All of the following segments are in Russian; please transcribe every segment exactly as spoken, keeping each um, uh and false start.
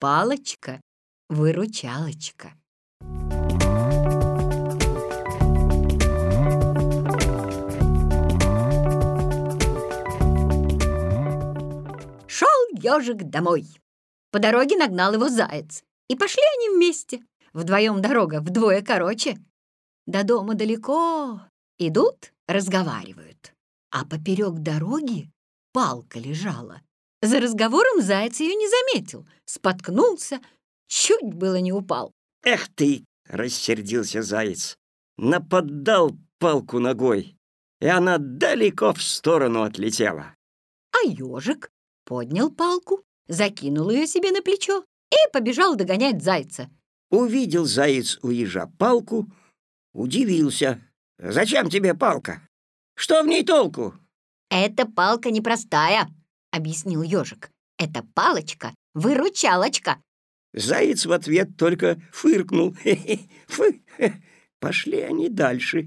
палочка-выручалочка. Шел ежик домой. По дороге нагнал его заяц, и пошли они вместе. Вдвоем дорога вдвое короче. До дома далеко. Идут, разговаривают. А поперек дороги палка лежала. За разговором заяц ее не заметил, споткнулся, чуть было не упал. «Эх ты!» — рассердился заяц. Наподдал палку ногой, и она далеко в сторону отлетела. А ежик поднял палку, закинул ее себе на плечо и побежал догонять зайца. Увидел заяц у ежа палку, удивился. «Зачем тебе палка? Что в ней толку?» «Это палка непростая», — объяснил ежик. «Это палочка-выручалочка». Заяц в ответ только фыркнул. Фы. Пошли они дальше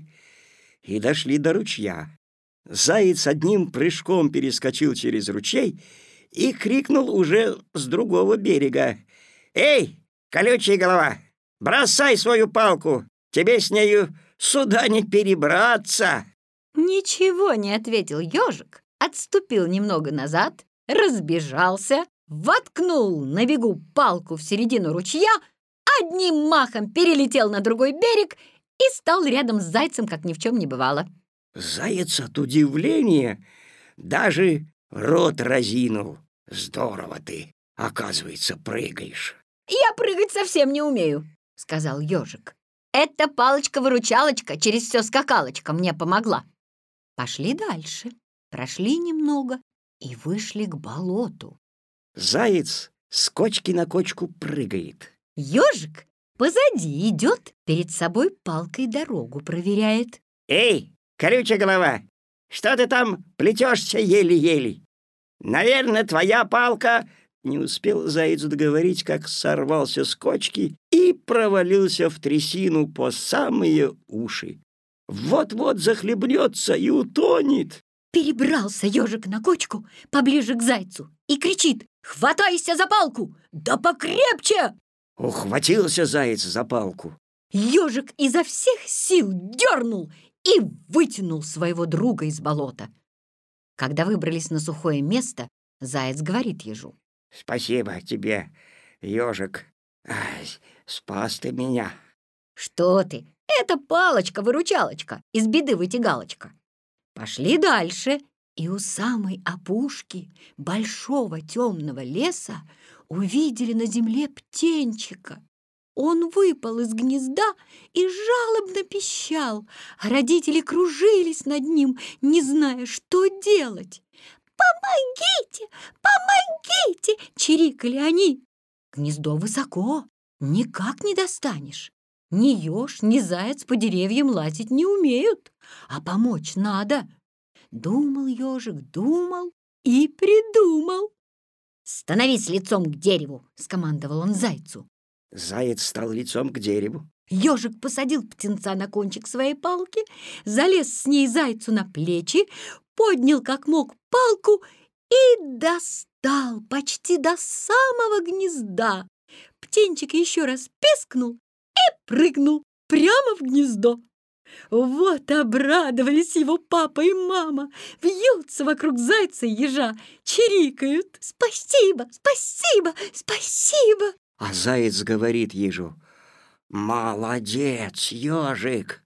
и дошли до ручья. Заяц одним прыжком перескочил через ручей и крикнул уже с другого берега: «Эй, колючая голова, бросай свою палку, тебе с нею сюда не перебраться!» Ничего не ответил ежик, отступил немного назад, разбежался, воткнул на бегу палку в середину ручья, одним махом перелетел на другой берег и стал рядом с зайцем, как ни в чем не бывало. Заяц от удивления даже рот разинул. «Здорово ты, оказывается, прыгаешь». «Я прыгать совсем не умею», — сказал ежик. «Эта палочка-выручалочка через все скакалочка мне помогла». Пошли дальше, прошли немного и вышли к болоту. Заяц с кочки на кочку прыгает. Ежик позади идет, перед собой палкой дорогу проверяет. «Эй, колючая голова, что ты там плетешься еле-еле? Наверное, твоя палка...» Не успел заяц договорить, как сорвался с кочки и провалился в трясину по самые уши. Вот-вот захлебнется и утонет. Перебрался ежик на кочку поближе к зайцу и кричит: «Хватайся за палку! Да покрепче!» Ухватился заяц за палку. Ежик изо всех сил дернул и вытянул своего друга из болота. Когда выбрались на сухое место, заяц говорит ежу: «Спасибо тебе, ежик. Ай, спас ты меня». «Что ты? Это палочка-выручалочка, из беды вытягалочка». Пошли дальше, и у самой опушки большого темного леса увидели на земле птенчика. Он выпал из гнезда и жалобно пищал, а родители кружились над ним, не зная, что делать. «Помогите! Помогите!» — чирикали они. Гнездо высоко, никак не достанешь. Ни еж, ни заяц по деревьям лазить не умеют, а помочь надо. Думал ежик, думал и придумал. «Становись лицом к дереву!» — скомандовал он зайцу. Заяц стал лицом к дереву. Ежик посадил птенца на кончик своей палки, залез с ней зайцу на плечи, поднял как мог палку и достал почти до самого гнезда. Птенчик еще раз пискнул и прыгнул прямо в гнездо. Вот обрадовались его папа и мама, вьются вокруг зайца и ежа, чирикают: «Спасибо, спасибо, спасибо!» А заяц говорит ежу: «Молодец, ежик,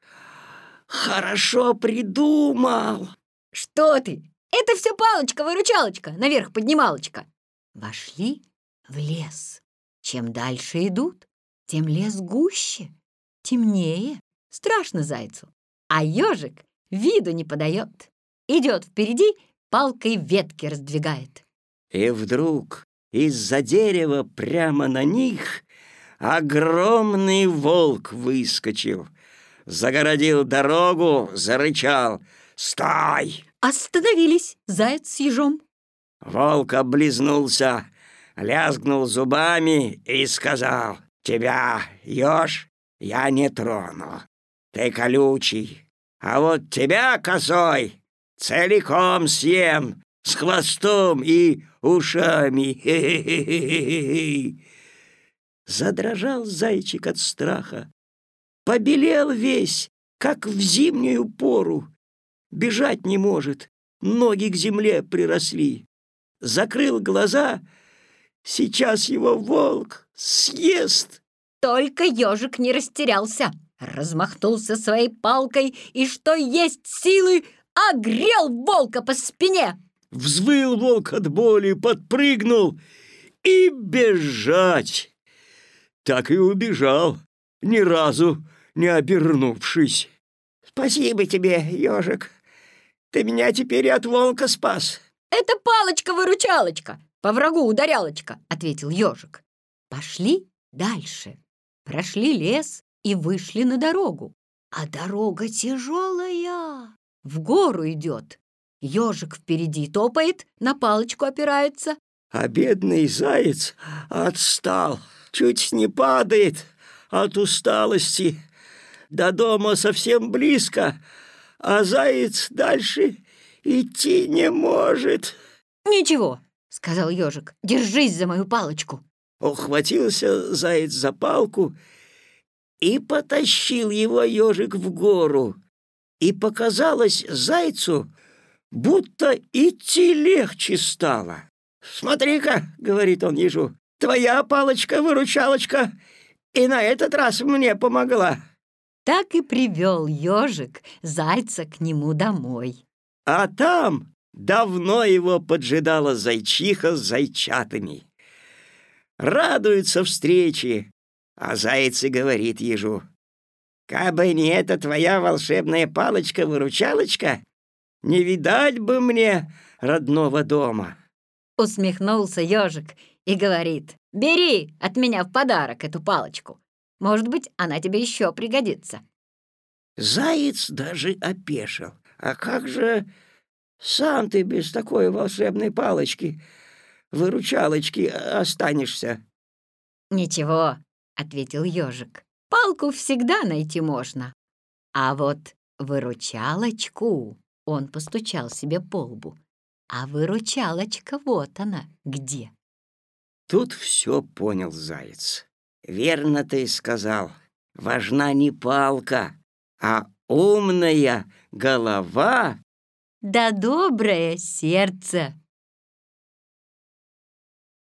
хорошо придумал». «Что ты? Это все палочка-выручалочка, наверх-поднималочка». Вошли в лес. Чем дальше идут, тем лес гуще, темнее. Страшно зайцу. А ежик виду не подает. Идет впереди, палкой ветки раздвигает. И вдруг из-за дерева прямо на них огромный волк выскочил. Загородил дорогу, зарычал: «Стой!» Остановились заяц с ежом. Волк облизнулся, лязгнул зубами и сказал: «Тебя, еж, я не трону. Ты колючий, а вот тебя, косой, целиком съем, с хвостом и ушами». Задрожал зайчик от страха, побелел весь, как в зимнюю пору. Бежать не может, ноги к земле приросли. Закрыл глаза, сейчас его волк съест. Только ежик не растерялся, размахнулся своей палкой и, что есть силы, огрел волка по спине. Взвыл волк от боли, подпрыгнул и бежать. Так и убежал, ни разу не обернувшись. «Спасибо тебе, ежик, ты меня теперь от волка спас». «Это палочка-выручалочка, по врагу ударялочка», — ответил ежик. Пошли дальше, прошли лес и вышли на дорогу. А дорога тяжелая, в гору идет. Ежик впереди топает, на палочку опирается. А бедный заяц отстал, чуть не падает от усталости. До дома совсем близко, а заяц дальше идти не может. «Ничего», — сказал ежик, — «держись за мою палочку». Ухватился заяц за палку и потащил его ежик в гору. И показалось зайцу, будто идти легче стало. «Смотри-ка», — говорит он ежу, — «твоя палочка-выручалочка и на этот раз мне помогла». Так и привел ежик зайца к нему домой. А там давно его поджидала зайчиха с зайчатами. Радуются встрече, а заяц и говорит ежу: «Кабы не эта твоя волшебная палочка-выручалочка, не видать бы мне родного дома». Усмехнулся ежик и говорит: «Бери от меня в подарок эту палочку. Может быть, она тебе еще пригодится». Заяц даже опешил. «А как же сам ты без такой волшебной палочки, выручалочки останешься?» «Ничего», — ответил ежик, — «палку всегда найти можно. А вот выручалочку...» — он постучал себе по лбу. «А выручалочка вот она где». Тут все понял заяц. «Верно ты сказал, важна не палка, а умная голова». «Да доброе сердце».